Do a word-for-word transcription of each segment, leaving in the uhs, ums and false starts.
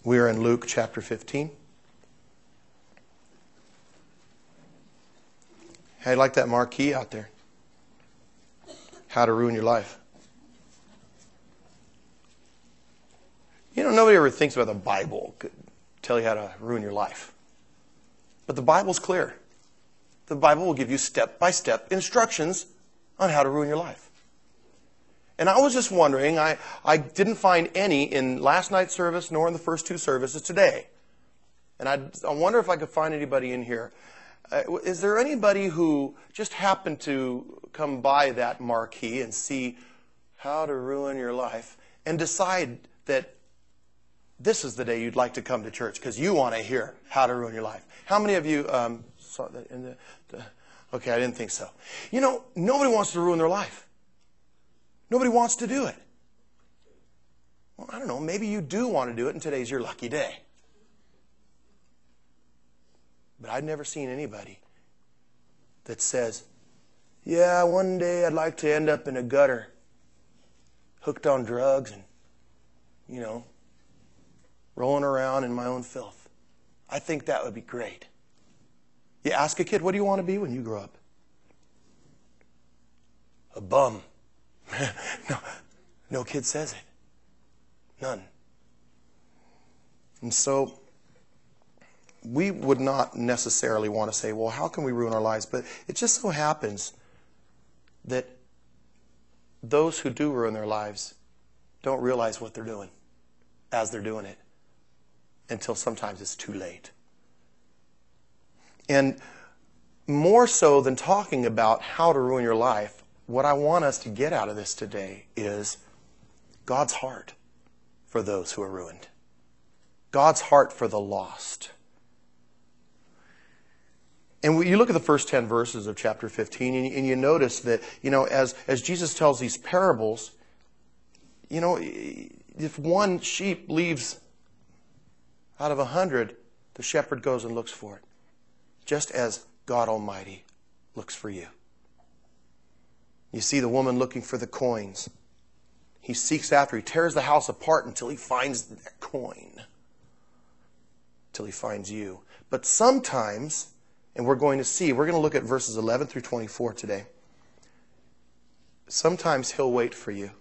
We are in Luke chapter fifteen. How do you like that marquee out there? How to ruin your life. You know, nobody ever thinks about the Bible could tell you how to ruin your life. But the Bible's clear. The Bible will give you step-by-step instructions on how to ruin your life. And I was just wondering, I, I didn't find any in last night's service nor in the first two services today. And I, I wonder if I could find anybody in here. Uh, is there anybody who just happened to come by that marquee and see how to ruin your life and decide that this is the day you'd like to come to church because you want to hear how to ruin your life? How many of you um, saw that in the, the... Okay, I didn't think so. You know, nobody wants to ruin their life. Nobody wants to do it. Well, I don't know. Maybe you do want to do it, and today's your lucky day. But I've never seen anybody that says, yeah, one day I'd like to end up in a gutter, hooked on drugs and, you know, rolling around in my own filth. I think that would be great. You ask a kid, what do you want to be when you grow up? A bum. no, no kid says it. None. And so we would not necessarily want to say, well, how can we ruin our lives? But it just so happens that those who do ruin their lives don't realize what they're doing as they're doing it until sometimes it's too late. And more so than talking about how to ruin your life, what I want us to get out of this today is God's heart for those who are ruined. God's heart for the lost. And you look at the first ten verses of chapter fifteen, and you notice that, you know, as, as Jesus tells these parables, you know, if one sheep leaves out of a hundred, the shepherd goes and looks for it. Just as God Almighty looks for you. You see the woman looking for the coins. He seeks after, he tears the house apart until he finds that coin. Until he finds you. But sometimes, and we're going to see, we're going to look at verses eleven through twenty-four today. Sometimes he'll wait for you.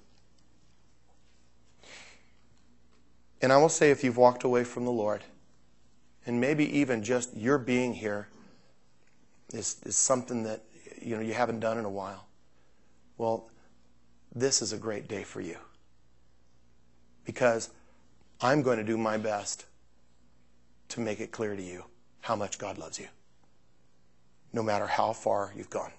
And I will say, if you've walked away from the Lord, and maybe even just your being here is, is something that, you know, you haven't done in a while. Well, this is a great day for you. Because I'm going to do my best to make it clear to you how much God loves you. No matter how far you've gone.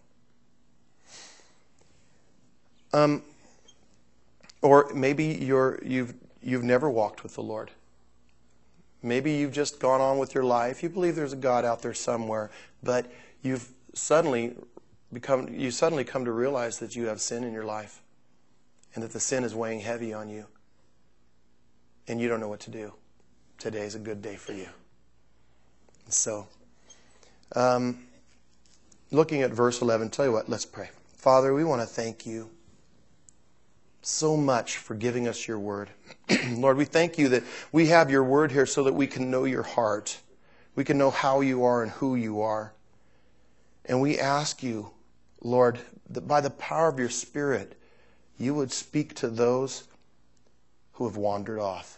Um, or maybe you're, you've, you've never walked with the Lord. Maybe you've just gone on with your life. You believe there's a God out there somewhere, but you've suddenly become, you suddenly come to realize that you have sin in your life and that the sin is weighing heavy on you and you don't know what to do. Today's a good day for you. So, um, looking at verse eleven, tell you what, let's pray. Father, we want to thank you so much for giving us your word. Lord, we thank you that we have your word here so that we can know your heart. We can know how you are and who you are. And we ask you, Lord, that by the power of your Spirit, you would speak to those who have wandered off.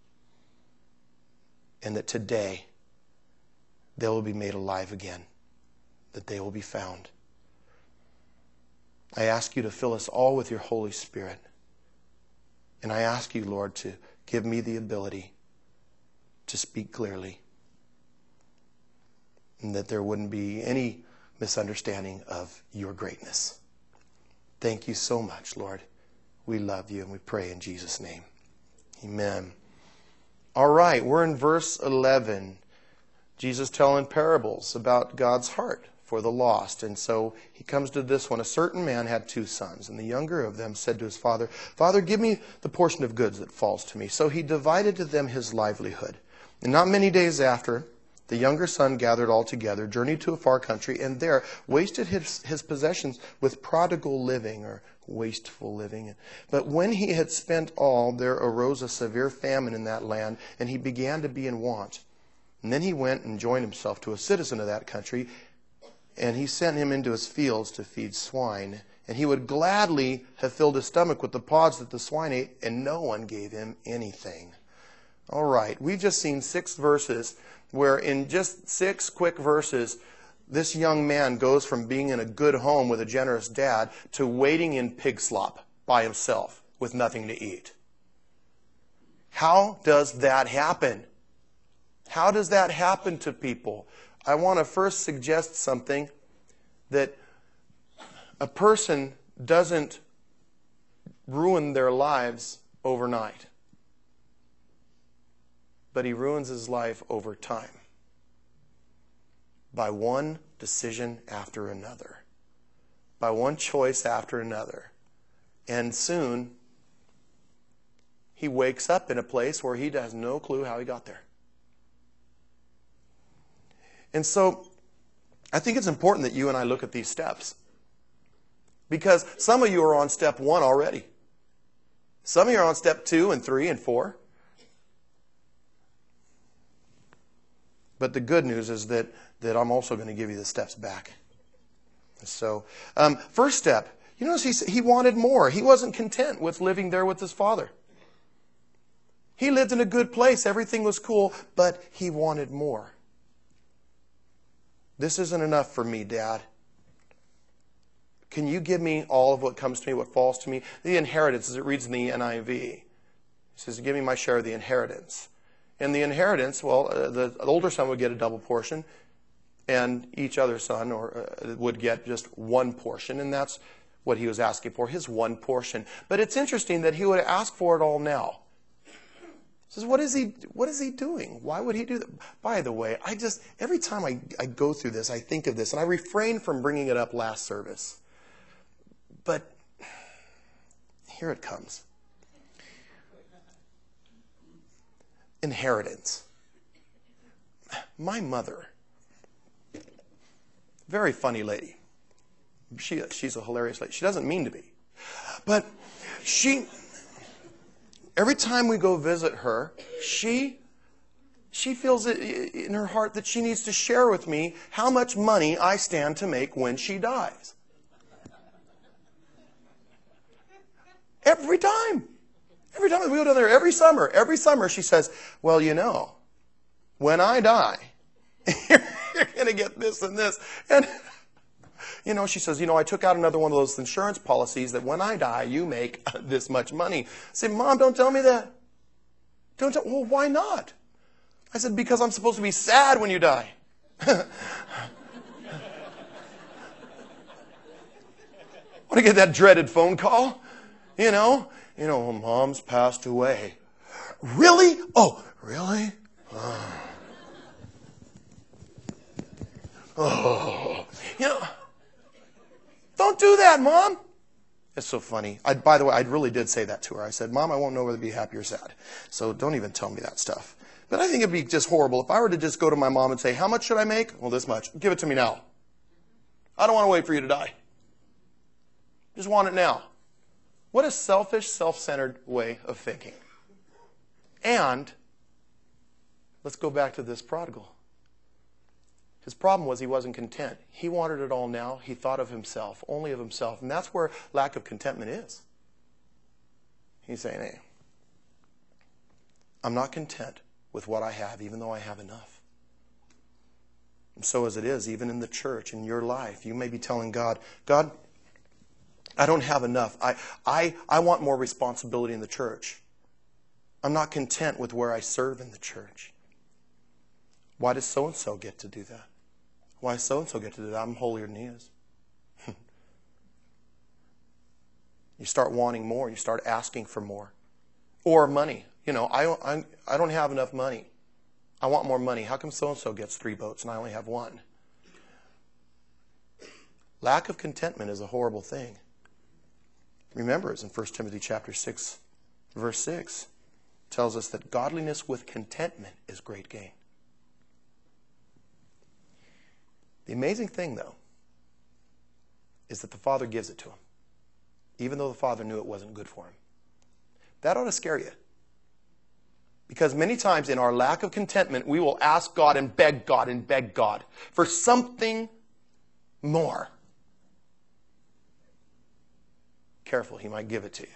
And that today, they will be made alive again. That they will be found. I ask you to fill us all with your Holy Spirit. And I ask you, Lord, to give me the ability to speak clearly. And that there wouldn't be any misunderstanding of your greatness. Thank you so much, Lord. We love you and we pray in Jesus' name. Amen. All right, we're in verse eleven. Jesus telling parables about God's heart for the lost. And so he comes to this one. A certain man had two sons, and the younger of them said to his father, Father, give me the portion of goods that falls to me. So he divided to them his livelihood. And not many days after, The younger son gathered all together, journeyed to a far country, and there wasted his, his possessions with prodigal living, or wasteful living. But when he had spent all, there arose a severe famine in that land, and he began to be in want. And then he went and joined himself to a citizen of that country, and he sent him into his fields to feed swine. And he would gladly have filled his stomach with the pods that the swine ate, and no one gave him anything. All right, we've just seen six verses where in just six quick verses, this young man goes from being in a good home with a generous dad to waiting in pig slop by himself with nothing to eat. How does that happen? How does that happen to people? I want to first suggest something, that a person doesn't ruin their lives overnight, but he ruins his life over time by one decision after another, by one choice after another. And soon he wakes up in a place where he has no clue how he got there. And so I think it's important that you and I look at these steps, because some of you are on step one already. Some of you are on step two and three and four. But the good news is that, that I'm also going to give you the steps back. So, um, first step, you notice he, he wanted more. He wasn't content with living there with his father. He lived in a good place. Everything was cool, but he wanted more. This isn't enough for me, Dad. Can you give me all of what comes to me, what falls to me? The inheritance, as it reads in the N I V. He says, give me my share of the inheritance. And the inheritance, well, uh, the older son would get a double portion, and each other son or uh, would get just one portion, and that's what he was asking for, his one portion. But it's interesting that he would ask for it all now. He says, what is he, what is he doing? Why would he do that? By the way, I just, every time I, I go through this, I think of this, and I refrain from bringing it up last service. But here it comes. Inheritance. My mother, very funny lady. She, she's a hilarious lady. She doesn't mean to be. But she, every time we go visit her, she, she feels it in her heart that she needs to share with me how much money I stand to make when she dies. Every time. Every time we go down there, every summer, every summer she says, well, you know, when I die, you're going to get this and this. And, you know, she says, you know, I took out another one of those insurance policies that when I die, you make this much money. I said, Mom, don't tell me that. Don't tell, well, why not? I said, because I'm supposed to be sad when you die. Want to get that dreaded phone call? You know, you know, Mom's passed away. Really? Oh, really? Oh. Oh. You know, don't do that, Mom. It's so funny. I, by the way, I really did say that to her. I said, Mom, I won't know whether to be happy or sad. So don't even tell me that stuff. But I think it'd be just horrible if I were to just go to my mom and say, how much should I make? Well, this much. Give it to me now. I don't want to wait for you to die. Just want it now. What a selfish, self-centered way of thinking. And let's go back to this prodigal. His problem was he wasn't content. He wanted it all now. He thought of himself, only of himself. And that's where lack of contentment is. He's saying, hey, I'm not content with what I have, even though I have enough. And so as it is, even in the church, in your life, you may be telling God, God, I don't have enough. I, I, I want more responsibility in the church. I'm not content with where I serve in the church. Why does so-and-so get to do that? Why does so-and-so get to do that? I'm holier than he is. You start wanting more. You start asking for more. Or money. You know, I, I, I don't have enough money. I want more money. How come so-and-so gets three boats and I only have one? Lack of contentment is a horrible thing. Remember, it's in First Timothy chapter six, verse six. Tells us that godliness with contentment is great gain. The amazing thing, though, is that the Father gives it to him, even though the Father knew it wasn't good for him. That ought to scare you. Because many times in our lack of contentment, we will ask God and beg God and beg God for something more. Careful, he might give it to you.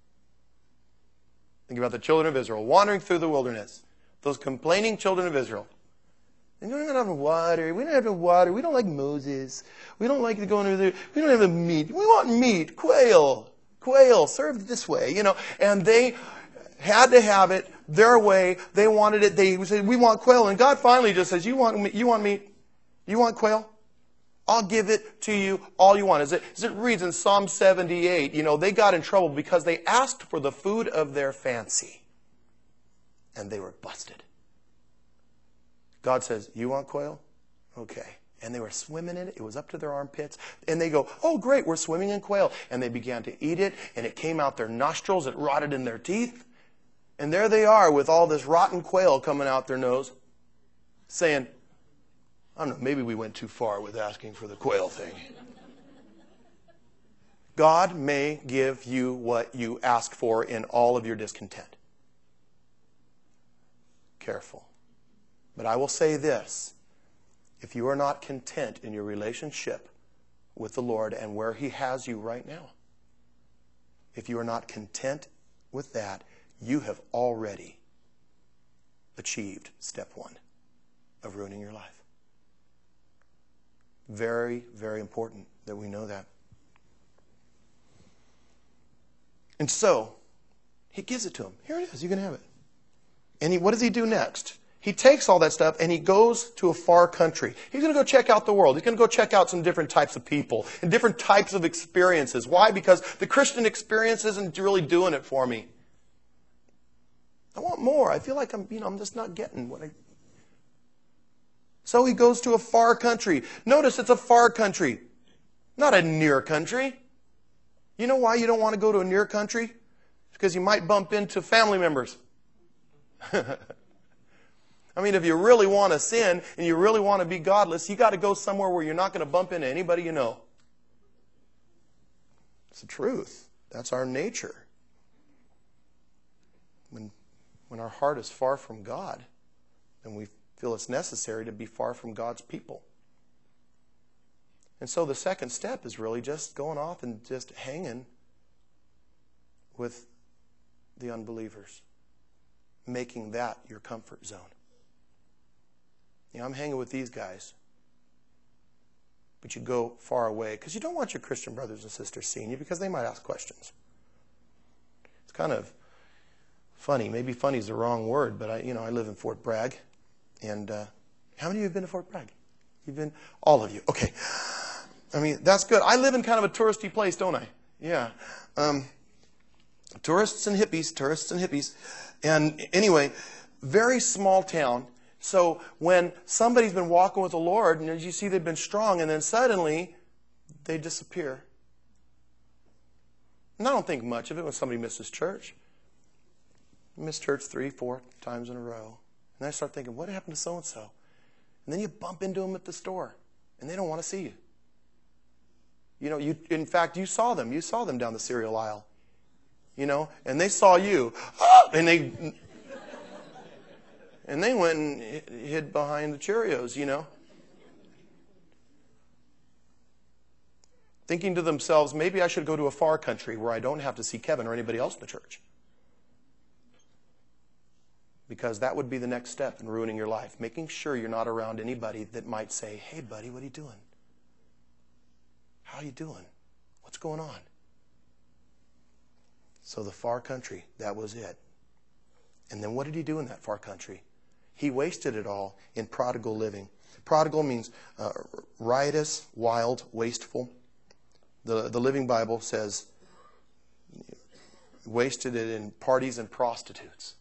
Think about the children of Israel wandering through the wilderness. Those complaining children of Israel. And we don't have water. We don't have water. We don't like Moses. We don't like to go into there. We don't have the meat. We want meat. Quail. Quail served this way, you know. And they had to have it their way. They wanted it. They said, we want quail. And God finally just says, you want, you want meat? You want quail? I'll give it to you all you want. As it, as it reads in Psalm seventy-eight, you know, they got in trouble because they asked for the food of their fancy. And they were busted. God says, you want quail? Okay. And they were swimming in it. It was up to their armpits. And they go, oh, great, we're swimming in quail. And they began to eat it, and it came out their nostrils. It rotted in their teeth. And there they are with all this rotten quail coming out their nose, saying, I don't know, maybe we went too far with asking for the quail thing. God may give you what you ask for in all of your discontent. Careful. But I will say this. If you are not content in your relationship with the Lord and where He has you right now, if you are not content with that, you have already achieved step one of ruining your life. Very, very important that we know that. And so, He gives it to him. Here it is. You can have it. And he, what does he do next? He takes all that stuff and he goes to a far country. He's going to go check out the world. He's going to go check out some different types of people and different types of experiences. Why? Because the Christian experience isn't really doing it for me. I want more. I feel like I'm, you know, I'm just not getting what I... So he goes to a far country. Notice it's a far country, not a near country. You know why you don't want to go to a near country? It's because you might bump into family members. I mean, if you really want to sin and you really want to be godless, you got to go somewhere where you're not going to bump into anybody you know. It's the truth. That's our nature. When, when our heart is far from God, then we feel it's necessary to be far from God's people. And so the second step is really just going off and just hanging with the unbelievers. Making that your comfort zone. You know, I'm hanging with these guys. But you go far away because you don't want your Christian brothers and sisters seeing you because they might ask questions. It's kind of funny. Maybe funny is the wrong word, but I, you know, I live in Fort Bragg. And uh, how many of you have been to Fort Bragg? You've been? All of you. Okay. I mean, that's good. I live in kind of a touristy place, don't I? Yeah. Um, tourists and hippies, tourists and hippies. And anyway, very small town. So when somebody's been walking with the Lord, and as you see they've been strong, and then suddenly they disappear. And I don't think much of it when somebody misses church. Miss church three, four times in a row. And I start thinking, what happened to so-and-so? And then you bump into them at the store, and they don't want to see you. You know, you in fact, you saw them. You saw them down the cereal aisle. You know, and they saw you, and they and they went and hid behind the Cheerios, you know. Thinking to themselves, maybe I should go to a far country where I don't have to see Kevin or anybody else in the church. Because that would be the next step in ruining your life. Making sure you're not around anybody that might say, hey, buddy, what are you doing? How are you doing? What's going on? So the far country, that was it. And then what did he do in that far country? He wasted it all in prodigal living. Prodigal means uh, riotous, wild, wasteful. The, the Living Bible says wasted it in parties and prostitutes.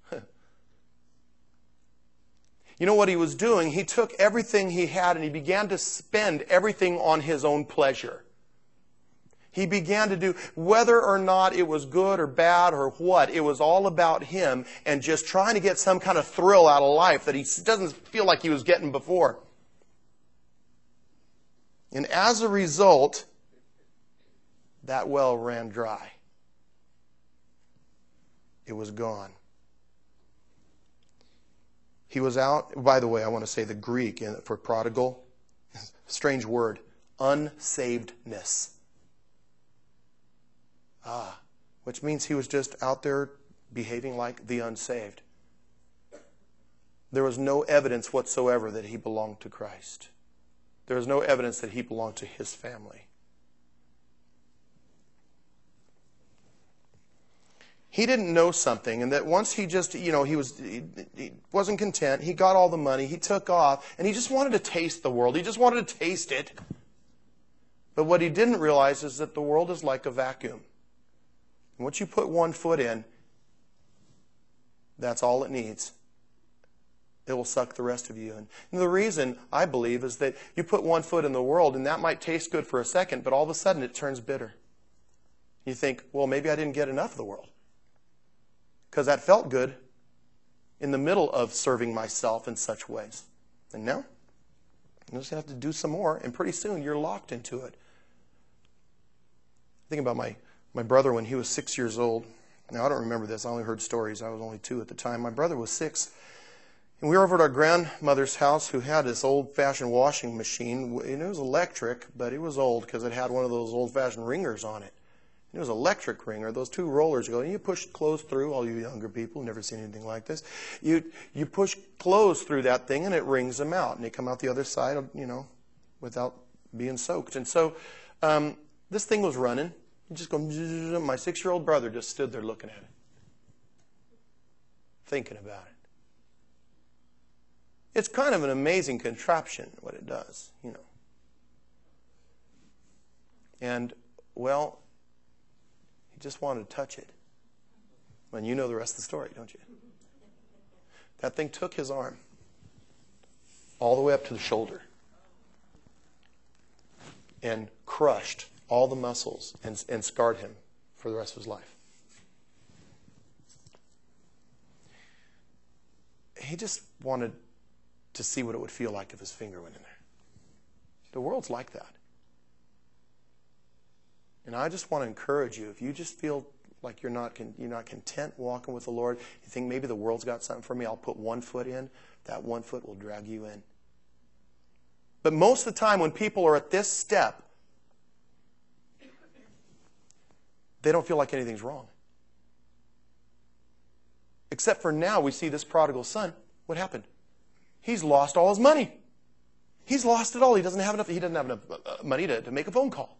You know what he was doing? He took everything he had and he began to spend everything on his own pleasure. He began to do, whether or not it was good or bad or what, it was all about him and just trying to get some kind of thrill out of life that he doesn't feel like he was getting before. And as a result, that well ran dry. It was gone. He was out, by the way, I want to say the Greek for prodigal, strange word, unsavedness. Ah, which means he was just out there behaving like the unsaved. There was no evidence whatsoever that he belonged to Christ. There was no evidence that he belonged to his family. He didn't know something, and that once he just, you know, he was he, he wasn't content. He got all the money. He took off, and he just wanted to taste the world. He just wanted to taste it. But what he didn't realize is that the world is like a vacuum. And once you put one foot in, that's all it needs. It will suck the rest of you in. And the reason, I believe, is that you put one foot in the world, and that might taste good for a second, but all of a sudden it turns bitter. You think, well, maybe I didn't get enough of the world. Because that felt good in the middle of serving myself in such ways. And now, you just have to do some more, and pretty soon you're locked into it. Think about my, my brother when he was six years old. Now, I don't remember this. I only heard stories. I was only two at the time. My brother was six. And we were over at our grandmother's house who had this old-fashioned washing machine. And it was electric, but it was old because it had one of those old-fashioned ringers on it. It was an electric wringer. Those two rollers go, and you push clothes through, all you younger people, never seen anything like this. You you push clothes through that thing, and it wrings them out. And they come out the other side, you know, without being soaked. And so um, this thing was running. You just go, my six-year-old brother just stood there looking at it, thinking about it. It's kind of an amazing contraption, what it does, you know. And, well, he just wanted to touch it. And you know the rest of the story, don't you? That thing took his arm all the way up to the shoulder and crushed all the muscles and, and scarred him for the rest of his life. He just wanted to see what it would feel like if his finger went in there. The world's like that. And I just want to encourage you, if you just feel like you're not you're not content walking with the Lord, you think maybe the world's got something for me, I'll put one foot in, that one foot will drag you in. But most of the time when people are at this step, they don't feel like anything's wrong. Except for now, we see this prodigal son. What happened? He's lost all his money. He's lost it all. He doesn't have enough. He doesn't have enough money to, to make a phone call.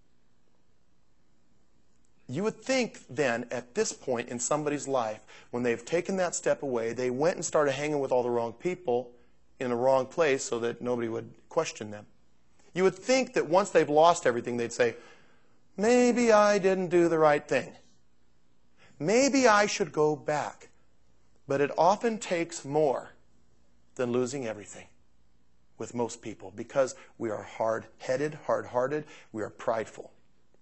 You would think then, at this point in somebody's life, when they've taken that step away, they went and started hanging with all the wrong people in the wrong place so that nobody would question them. You would think that once they've lost everything, they'd say, maybe I didn't do the right thing. Maybe I should go back. But it often takes more than losing everything with most people because we are hard-headed, hard-hearted, we are prideful.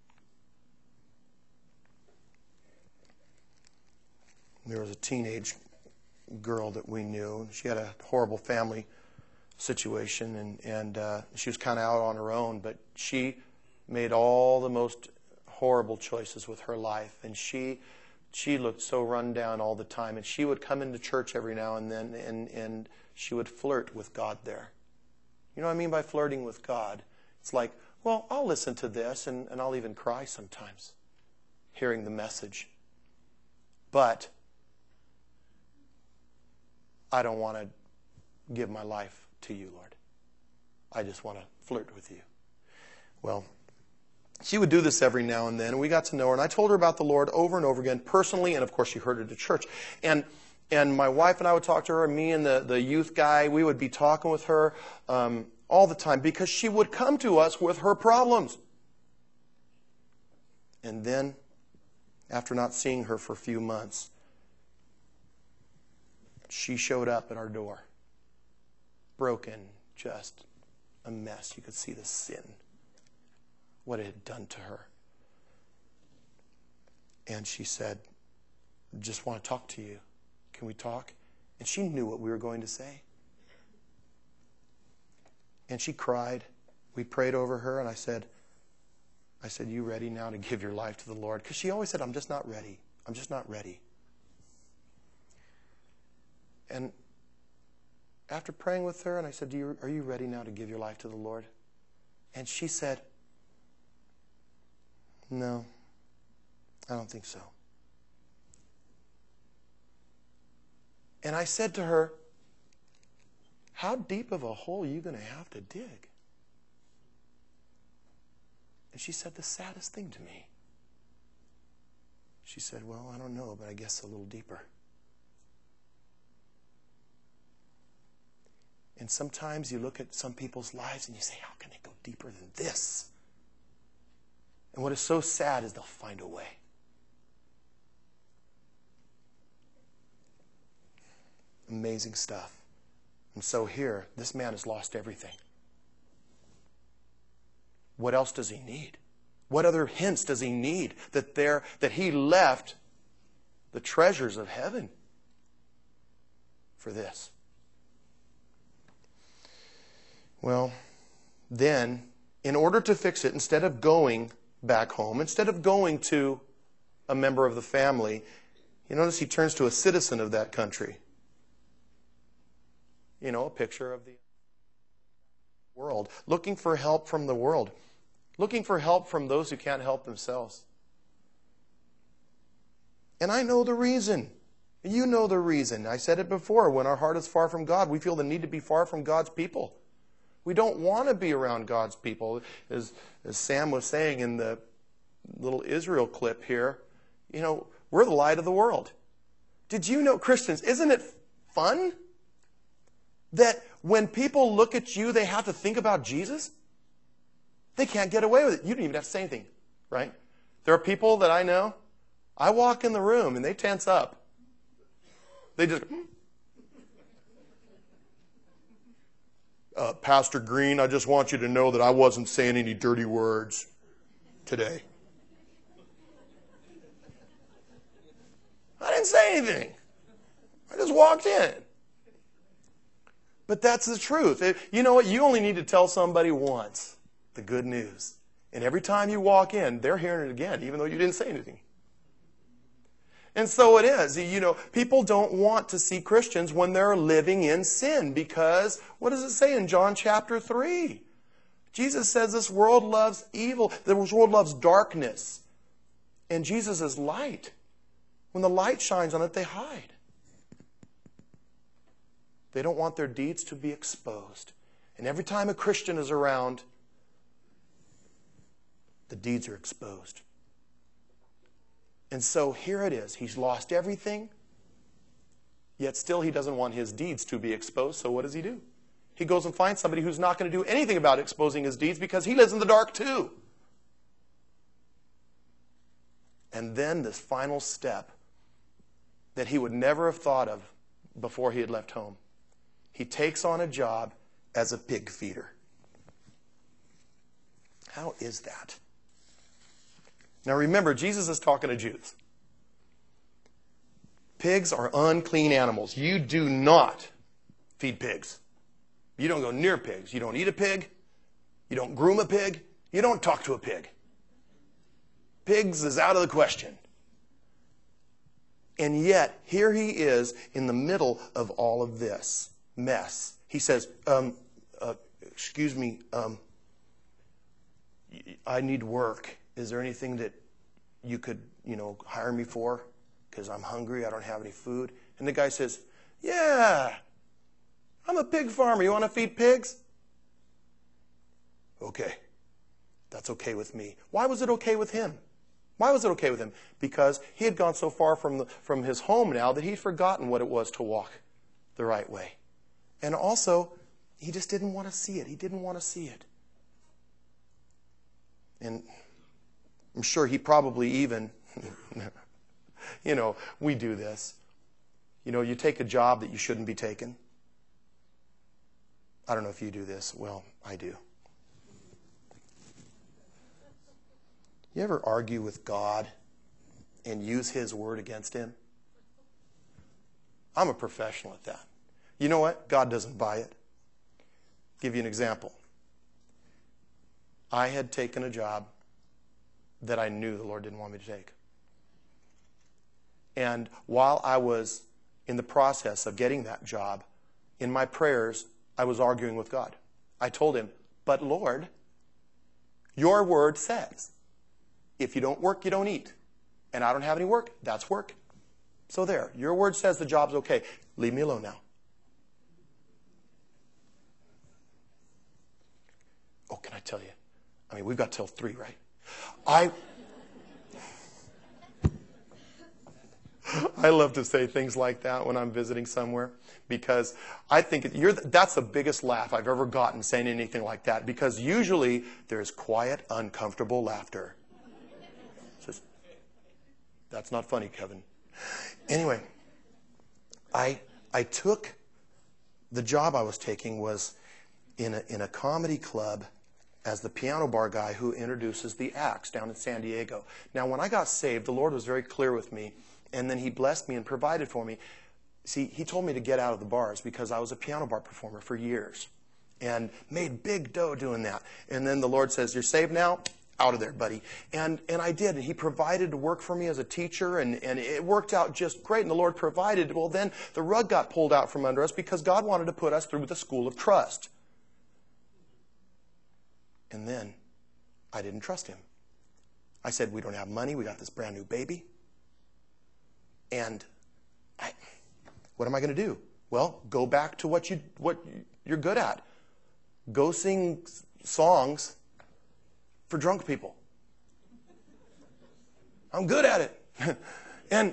There was a teenage girl that we knew. She had a horrible family situation, and, and uh, she was kind of out on her own, but she made all the most horrible choices with her life, and she she looked so run down all the time, and she would come into church every now and then, and, and she would flirt with God there. You know what I mean by flirting with God? It's like, well, I'll listen to this, and, and I'll even cry sometimes, hearing the message. But I don't want to give my life to you, Lord. I just want to flirt with you. Well, she would do this every now and then, and we got to know her, and I told her about the Lord over and over again personally, and of course she heard it at church. And and my wife and I would talk to her, and me and the, the youth guy, we would be talking with her um, all the time because she would come to us with her problems. And then, after not seeing her for a few months, she showed up at our door, broken, just a mess. You could see the sin, what it had done to her. And she said, just want to talk to you. Can we talk? And she knew what we were going to say. And she cried we prayed over her, and I said, I said, you ready now to give your life to the Lord? Because she always said, I'm just not ready. I'm just not ready. And after praying with her, and I said, Do you, are you ready now to give your life to the Lord? And she said, no, I don't think so. And I said to her, how deep of a hole are you going to have to dig? And she said the saddest thing to me. She said, well, I don't know, but I guess a little deeper. And sometimes you look at some people's lives and you say, how can they go deeper than this? And what is so sad is they'll find a way. Amazing stuff. And so here, this man has lost everything. What else does he need? What other hints does he need that there that he left the treasures of heaven for this? Well, then, in order to fix it, instead of going back home, instead of going to a member of the family, you notice he turns to a citizen of that country. You know, a picture of the world, looking for help from the world, looking for help from those who can't help themselves. And I know the reason. You know the reason. I said it before. When our heart is far from God, we feel the need to be far from God's people. We don't want to be around God's people. As, as Sam was saying in the little Israel clip here, you know, we're the light of the world. Did you know, Christians, isn't it fun that when people look at you, they have to think about Jesus? They can't get away with it. You don't even have to say anything, right? There are people that I know, I walk in the room and they tense up. They just... Uh, Pastor Green, I just want you to know that I wasn't saying any dirty words today. I didn't say anything. I just walked in. But that's the truth. It, you know what? You only need to tell somebody once the good news. And every time you walk in, they're hearing it again, even though you didn't say anything. And so it is. You know, people don't want to see Christians when they're living in sin because, what does it say in John chapter three? Jesus says this world loves evil. This world loves darkness. And Jesus is light. When the light shines on it, they hide. They don't want their deeds to be exposed. And every time a Christian is around, the deeds are exposed. And so here it is. He's lost everything, yet still he doesn't want his deeds to be exposed. So what does he do? He goes and finds somebody who's not going to do anything about exposing his deeds because he lives in the dark too. And then this final step that he would never have thought of before he had left home. He takes on a job as a pig feeder. How is that? Now remember, Jesus is talking to Jews. Pigs are unclean animals. You do not feed pigs. You don't go near pigs. You don't eat a pig. You don't groom a pig. You don't talk to a pig. Pigs is out of the question. And yet, here he is in the middle of all of this mess. He says, um, uh, excuse me, um, I need work. Is there anything that you could, you know, hire me for? Because I'm hungry, I don't have any food. And the guy says, yeah, I'm a pig farmer. You want to feed pigs? Okay, that's okay with me. Why was it okay with him? Why was it okay with him? Because he had gone so far from, the, from his home now that he'd forgotten what it was to walk the right way. And also, he just didn't want to see it. He didn't want to see it. And I'm sure he probably even, you know, we do this. You know, you take a job that you shouldn't be taking. I don't know if you do this. Well, I do. You ever argue with God and use His word against Him? I'm a professional at that. You know what? God doesn't buy it. I'll give you an example. I had taken a job that I knew the Lord didn't want me to take. And while I was in the process of getting that job, in my prayers, I was arguing with God. I told him, but Lord, your word says, if you don't work, you don't eat. And I don't have any work, that's work. So there, your word says the job's okay. Leave me alone now. Oh, can I tell you? I mean, we've got till three, right? I... I love to say things like that when I'm visiting somewhere because I think you're, that's the biggest laugh I've ever gotten saying anything like that, because usually there's quiet, uncomfortable laughter. Says, that's not funny, Kevin. Anyway, I I took the job I was taking was in a, in a comedy club as the piano bar guy who introduces the acts down in San Diego. Now, when I got saved, the Lord was very clear with me. And then he blessed me and provided for me. See, he told me to get out of the bars because I was a piano bar performer for years and made big dough doing that. And then the Lord says, you're saved now? Out of there, buddy. And and I did. And he provided work for me as a teacher, and, and it worked out just great. And the Lord provided. Well, then the rug got pulled out from under us because God wanted to put us through the school of trust. And then I didn't trust him. I said, we don't have money. We got this brand new baby. And I, what am I going to do? Well, go back to what you what you're good at. Go sing songs for drunk people. I'm good at it. And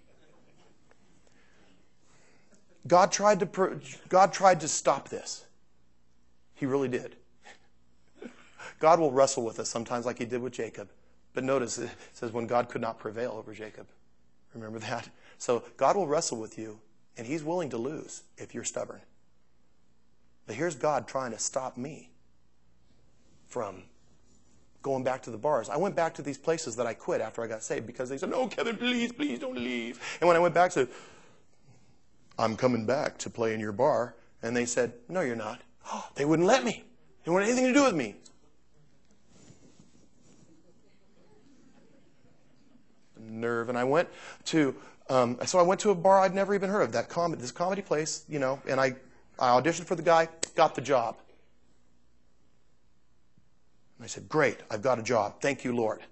God tried to God tried to stop this. He really did. God will wrestle with us sometimes, like he did with Jacob. But notice it says when God could not prevail over Jacob. Remember that? So God will wrestle with you, and he's willing to lose if you're stubborn. But here's God trying to stop me from going back to the bars. I went back to these places that I quit after I got saved because they said, no, Kevin, please, please don't leave. And when I went back, I said, I'm coming back to play in your bar. And they said, no, you're not. Oh, they wouldn't let me. They didn't want anything to do with me. Nerve. And I went to um, so I went to a bar I'd never even heard of, that com- this comedy place, you know, and I, I auditioned for the guy, got the job. And I said, great, I've got a job. Thank you, Lord.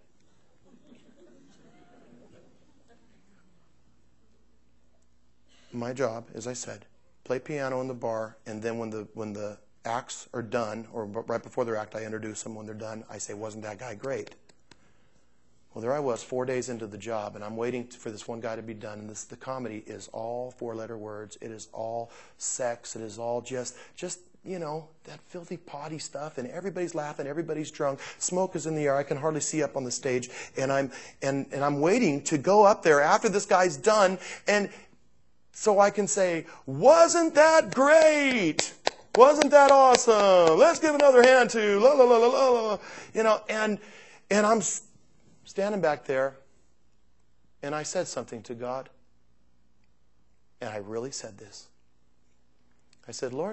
My job, as I said, play piano in the bar, and then when the when the acts are done, or right before their act, I introduce them. When they're done, I say, wasn't that guy great? Well, there I was, four days into the job, and I'm waiting for this one guy to be done. And this, the comedy is all four-letter words. It is all sex. It is all just, just you know, that filthy, potty stuff. And everybody's laughing. Everybody's drunk. Smoke is in the air. I can hardly see up on the stage. And I'm and and I'm waiting to go up there after this guy's done, and so I can say, "Wasn't that great? Wasn't that awesome? Let's give another hand to la la la la la la." You know, and and I'm standing back there, and I said something to God. And I really said this. I said, Lord,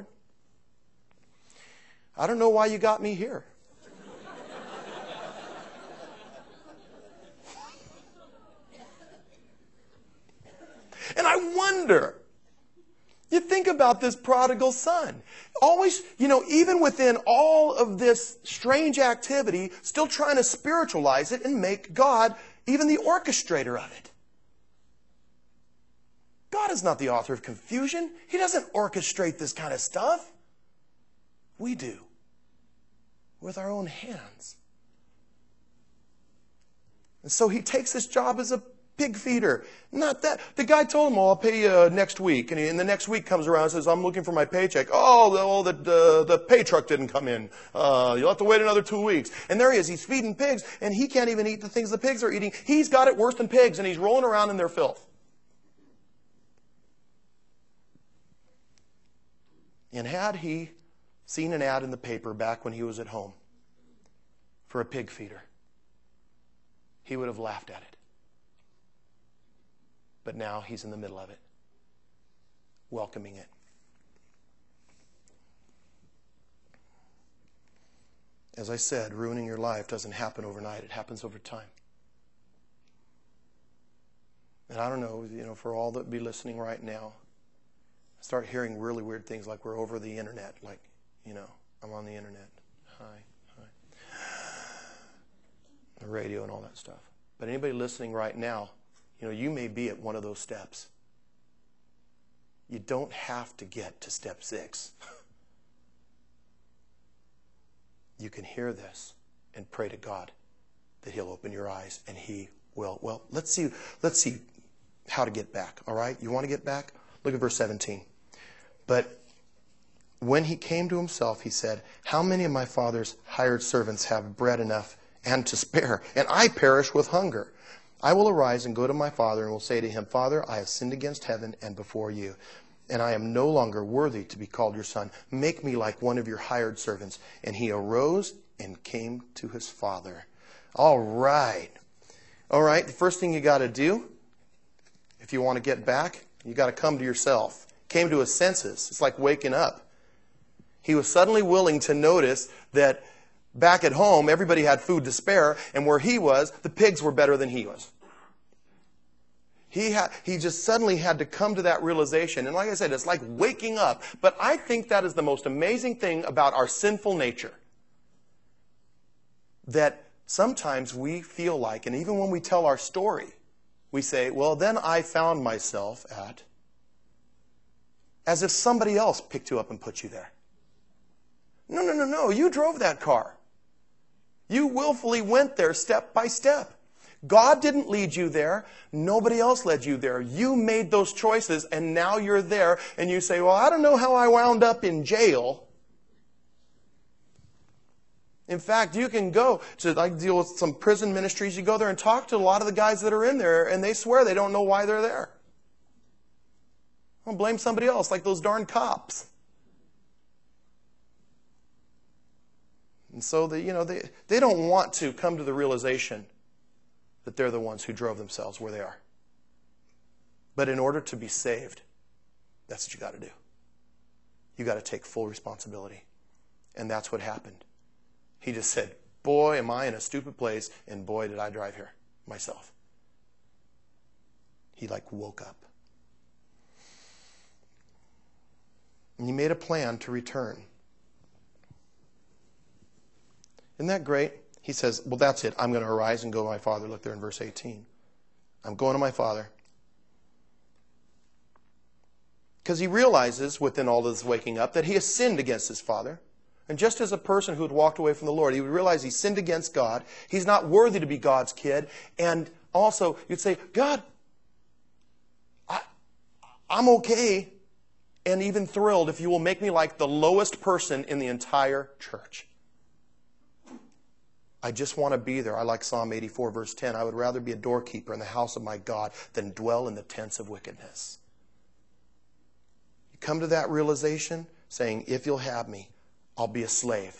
I don't know why you got me here. And I wonder, you think about this prodigal son. Always, you know, even within all of this strange activity, still trying to spiritualize it and make God even the orchestrator of it. God is not the author of confusion. He doesn't orchestrate this kind of stuff. We do. With our own hands. And so he takes this job as a pig feeder. Not that. The guy told him, oh, I'll pay you uh, next week. And, he, and the next week comes around and says, I'm looking for my paycheck. Oh, the, oh, the, the, the pay truck didn't come in. Uh, you'll have to wait another two weeks. And there he is. He's feeding pigs, and he can't even eat the things the pigs are eating. He's got it worse than pigs, and he's rolling around in their filth. And had he seen an ad in the paper back when he was at home for a pig feeder, he would have laughed at it. But now he's in the middle of it, welcoming it. As I said, ruining your life doesn't happen overnight. It happens over time. And I don't know, you know, for all that be listening right now, I start hearing really weird things like we're over the internet. Like, you know, I'm on the internet. Hi, hi. The radio and all that stuff. But anybody listening right now, you know, you may be at one of those steps. You don't have to get to step six. You can hear this and pray to God that He'll open your eyes, and He will. Well, let's see, let's see how to get back, all right? You want to get back? Look at verse seventeen. But when he came to himself, he said, how many of my father's hired servants have bread enough and to spare, and I perish with hunger? I will arise and go to my father and will say to him, Father, I have sinned against heaven and before you, and I am no longer worthy to be called your son. Make me like one of your hired servants. And he arose and came to his father. All right. All right, the first thing you got to do, if you want to get back, you got to come to yourself. Came to his senses. It's like waking up. He was suddenly willing to notice that back at home, everybody had food to spare, and where he was, the pigs were better than he was. He had, he just suddenly had to come to that realization. And like I said, it's like waking up. But I think that is the most amazing thing about our sinful nature. That sometimes we feel like, and even when we tell our story, we say, well, then I found myself at, as if somebody else picked you up and put you there. No, no, no, no. You drove that car. You willfully went there step by step. God didn't lead you there. Nobody else led you there. You made those choices, and now you're there, and you say, well, I don't know how I wound up in jail. In fact, you can go to, like, deal with some prison ministries. You go there and talk to a lot of the guys that are in there, and they swear they don't know why they're there. I'll blame somebody else, like those darn cops. And so, they, you know, they, they don't want to come to the realization that they're the ones who drove themselves where they are. But in order to be saved, that's what you got to do. You got to take full responsibility. And that's what happened. He just said, boy, am I in a stupid place, and boy, did I drive here myself. He like woke up. And he made a plan to return. Isn't that great? He says, well, that's it. I'm going to arise and go to my father. Look there in verse eighteen. I'm going to my father. Because he realizes within all this waking up that he has sinned against his father. And just as a person who had walked away from the Lord, he would realize he sinned against God. He's not worthy to be God's kid. And also, you'd say, God, I, I'm okay and even thrilled if you will make me like the lowest person in the entire church. I just want to be there. I like Psalm eighty-four, verse ten. I would rather be a doorkeeper in the house of my God than dwell in the tents of wickedness. You come to that realization saying, if you'll have me, I'll be a slave.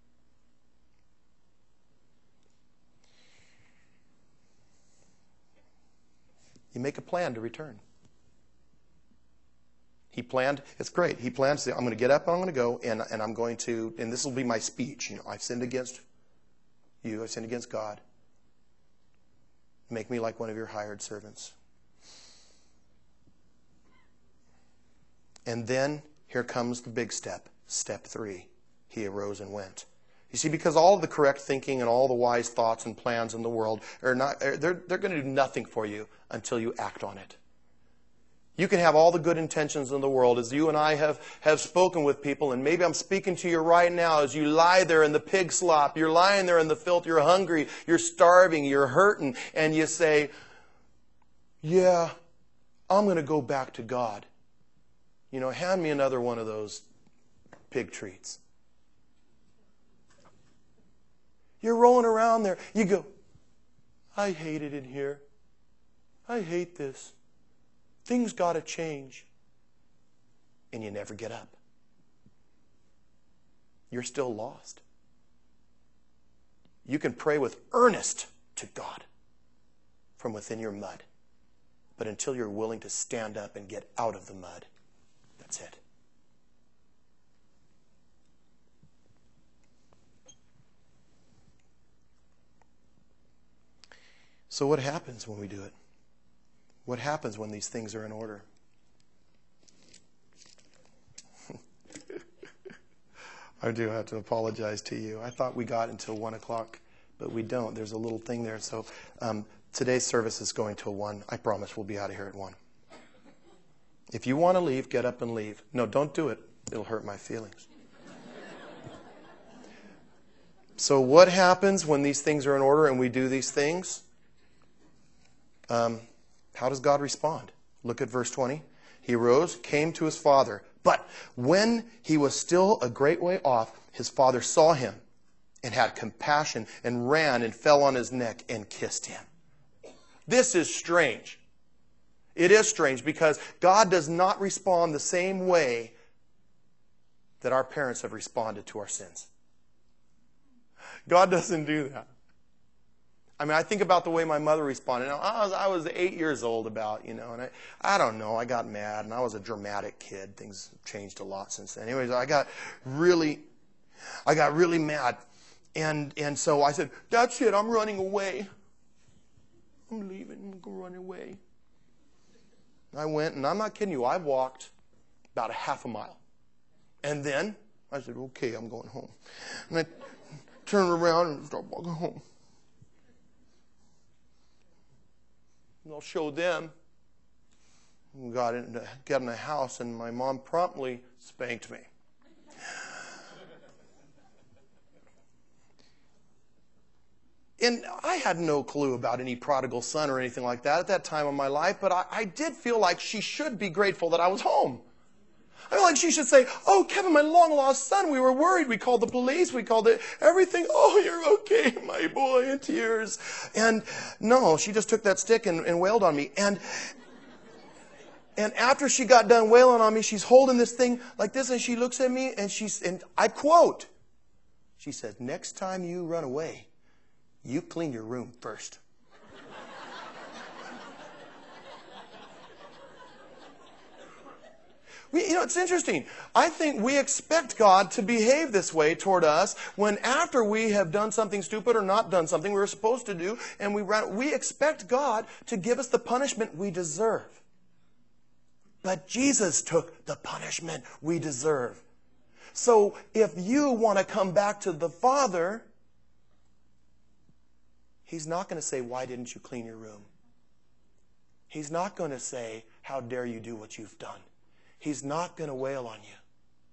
You make a plan to return. He planned, it's great. He planned to say, I'm going to get up and I'm going to go and, and I'm going to, and this will be my speech. You know, I've sinned against you, I've sinned against God. Make me like one of your hired servants. And then here comes the big step. Step three. He arose and went. You see, because all the correct thinking and all the wise thoughts and plans in the world are not, they're, they're going to do nothing for you until you act on it. You can have all the good intentions in the world, as you and I have, have spoken with people, and maybe I'm speaking to you right now as you lie there in the pig slop, you're lying there in the filth, you're hungry, you're starving, you're hurting, and you say, yeah, I'm going to go back to God. You know, hand me another one of those pig treats. You're rolling around there. You go, I hate it in here. I hate this. Things got to change. And you never get up. You're still lost. You can pray with earnest to God from within your mud. But until you're willing to stand up and get out of the mud, that's it. So what happens when we do it? What happens when these things are in order? I do have to apologize to you. I thought we got until one o'clock, but we don't. There's a little thing there. So um, today's service is going till one. I promise we'll be out of here at one. If you want to leave, get up and leave. No, don't do it. It'll hurt my feelings. So what happens when these things are in order and we do these things? Um, how does God respond? Look at verse twenty. He arose, came to his father. But when he was still a great way off, his father saw him and had compassion and ran and fell on his neck and kissed him. This is strange. It is strange because God does not respond the same way that our parents have responded to our sins. God doesn't do that. I mean, I think about the way my mother responded. Now, I was, I was eight years old about, you know, and I, I don't know, I got mad, and I was a dramatic kid. Things have changed a lot since then. Anyways, I got really, I got really mad. And, and so I said, that's it, I'm running away. I'm leaving, I'm going to run away. I went, and I'm not kidding you, I walked about a half a mile. And then I said, okay, I'm going home. And I turned around and started walking home. And I'll show them. We got in, got in the house, and my mom promptly spanked me. And I had no clue about any prodigal son or anything like that at that time of my life, but I, I did feel like she should be grateful that I was home. I feel like she should say, oh, Kevin, my long-lost son, we were worried. We called the police. We called it everything. Oh, you're okay, my boy, in tears. And no, she just took that stick and, and wailed on me. And, and after she got done wailing on me, she's holding this thing like this, and she looks at me, and she's, and I quote, she says, next time you run away, you clean your room first. We, you know, it's interesting. I think we expect God to behave this way toward us when after we have done something stupid or not done something we were supposed to do, and we run, we expect God to give us the punishment we deserve. But Jesus took the punishment we deserve. So if you want to come back to the Father, He's not going to say, why didn't you clean your room? He's not going to say, how dare you do what you've done? He's not going to wail on you.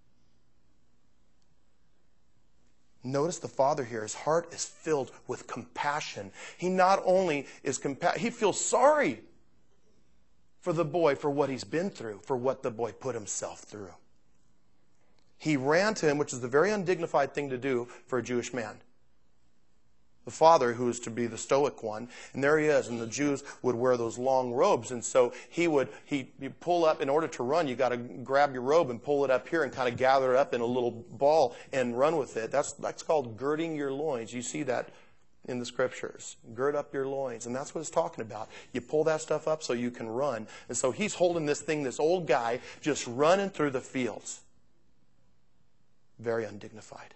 Notice the Father here, his heart is filled with compassion. He not only is compa- he feels sorry for the boy for what he's been through, for what the boy put himself through. He ran to him, which is the very undignified thing to do for a Jewish man. The father, who is to be the stoic one, and there he is, and the Jews would wear those long robes, and so he would he you pull up, in order to run, you got to grab your robe and pull it up here and kind of gather it up in a little ball and run with it. That's that's called girding your loins. You see that in the scriptures. Gird up your loins, and that's what it's talking about. You pull that stuff up so you can run. And so he's holding this thing, this old guy, just running through the fields. Very undignified.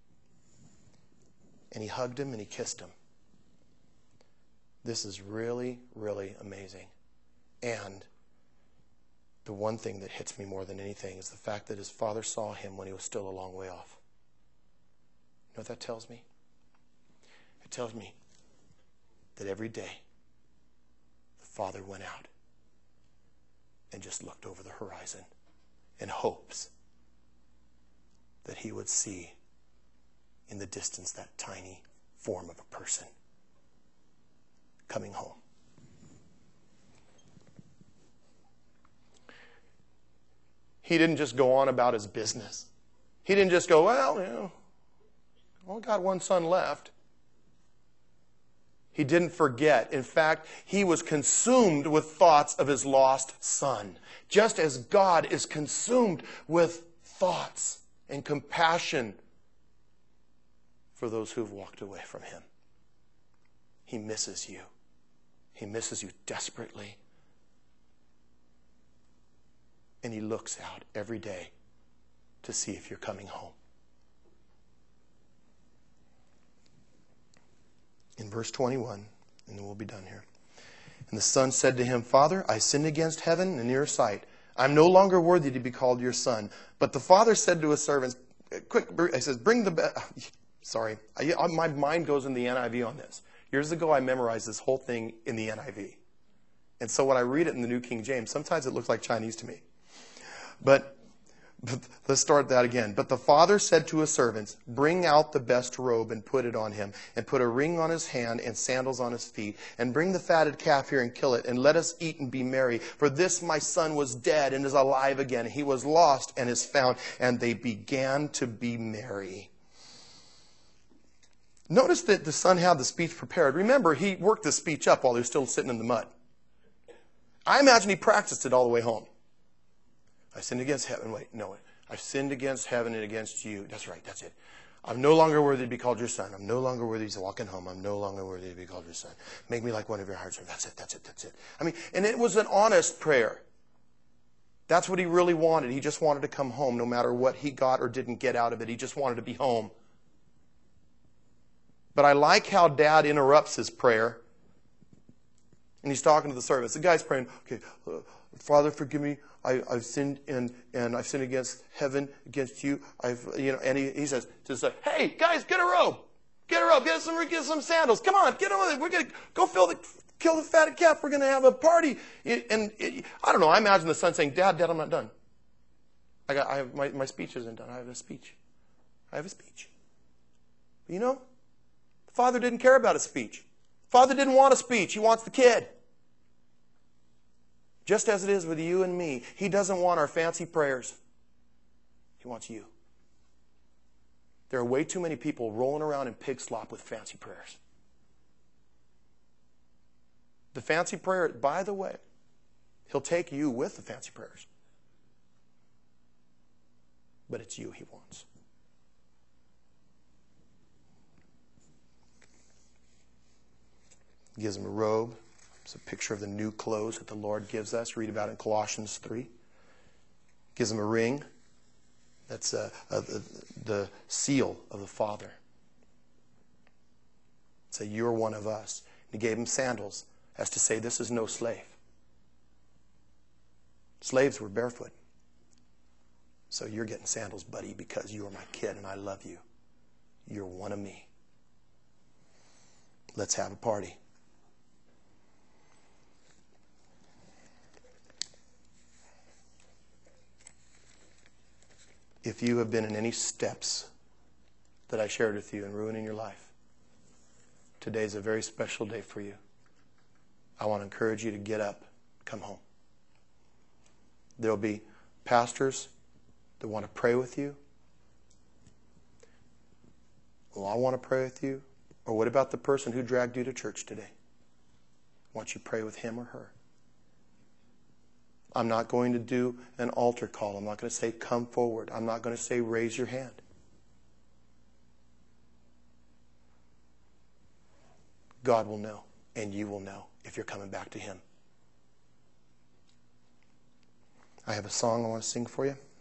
And he hugged him and he kissed him. This is really, really amazing. And the one thing that hits me more than anything is the fact that his father saw him when he was still a long way off. You know what that tells me? It tells me that every day the father went out and just looked over the horizon in hopes that he would see in the distance that tiny form of a person coming home. He didn't just go on about his business. He didn't just go, well, you know, I only got one son left. He didn't forget. In fact, he was consumed with thoughts of his lost son, just as God is consumed with thoughts and compassion for those who've walked away from him. He misses you. He misses you desperately. And he looks out every day to see if you're coming home. In verse twenty-one, And then we'll be done here. And the son said to him, Father, I sinned against heaven and in your sight. I'm no longer worthy to be called your son. But the father said to his servants, quick, he says, bring the, be-. sorry, I, my mind goes in the N I V on this. Years ago, I memorized this whole thing in the N I V. And so when I read it in the New King James, sometimes it looks like Chinese to me. But, but let's start that again. But the father said to his servants, bring out the best robe and put it on him, and put a ring on his hand and sandals on his feet, and bring the fatted calf here and kill it, and let us eat and be merry. For this my son was dead and is alive again. He was lost and is found. And they began to be merry. Notice that the son had the speech prepared. Remember, he worked the speech up while he was still sitting in the mud. I imagine he practiced it all the way home. I sinned against heaven. Wait, no. I've sinned against heaven and against you. That's right, that's it. I'm no longer worthy to be called your son. I'm no longer worthy to walk in home. I'm no longer worthy to be called your son. Make me like one of your hearts. That's it, that's it, that's it. I mean, and it was an honest prayer. That's what he really wanted. He just wanted to come home no matter what he got or didn't get out of it. He just wanted to be home. But I like how Dad interrupts his prayer. And he's talking to the servants. The guy's praying, okay, uh, Father, forgive me. I, I've sinned and, and I've sinned against heaven, against you. I've, you know, and he, he says to the, hey, guys, get a robe. Get a robe. Get some, get some sandals. Come on, get on. We're going to go fill the, kill the fatted calf. We're going to have a party. And it, I don't know. I imagine the son saying, Dad, Dad, I'm not done. I got, I have, my, my speech isn't done. I have a speech. I have a speech. But you know, the father didn't care about his speech. Father didn't want a speech. He wants the kid. Just as it is with you and me. He doesn't want our fancy prayers. He wants you. There are way too many people rolling around in pig slop with fancy prayers. The fancy prayer, by the way, he'll take you with the fancy prayers. But it's you he wants. He gives him a robe. It's a picture of the new clothes that the Lord gives us. Read about it in Colossians three. Gives him a ring. That's uh, uh, the, the seal of the Father. Say, you're one of us. He gave him sandals as to say, this is no slave. Slaves were barefoot. So you're getting sandals, buddy, because you are my kid and I love you. You're one of me. Let's have a party. If you have been in any steps that I shared with you in ruining your life, today is a very special day for you. I want to encourage you to get up, come home. There will be pastors that want to pray with you. Well, I want to pray with you. Or what about the person who dragged you to church today? I want you to pray with him or her. I'm not going to do an altar call. I'm not going to say, come forward. I'm not going to say, raise your hand. God will know, and you will know if you're coming back to him. I have a song I want to sing for you.